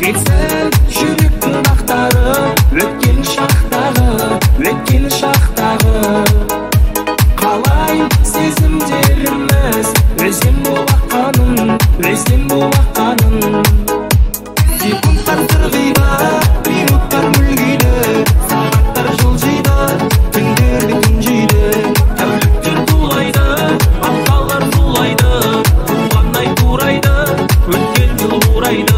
кетсін жүректің ақтары, өткен шақтағы қалай сезімдеріміз өзен болаққанын секундтар сырғиды, минуттар мүлгиді, сағаттар жылжиды, түндерді күнжиді, тәуліктер тулайды, апталар зулайды, туған ай турайды, өткен жыл урайды.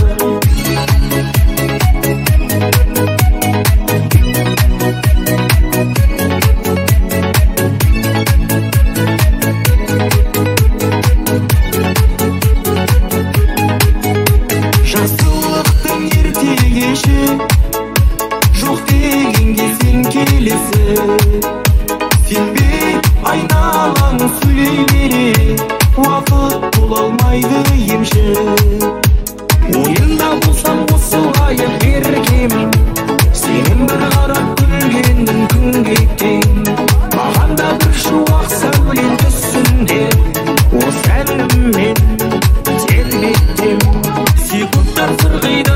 Жақсылықтың ерте кеші, жоқ дегенге сен келесі. Сенбей айналаң сөйлей бере, уақыт бола алмайды емші. Ойында болсам осылайын еркем, сенің бір қарап күлгенің күнге тең. Маған да бір шуақ сәулен түсінде, осы әніммен тербеттім. Секундтар сырғиды,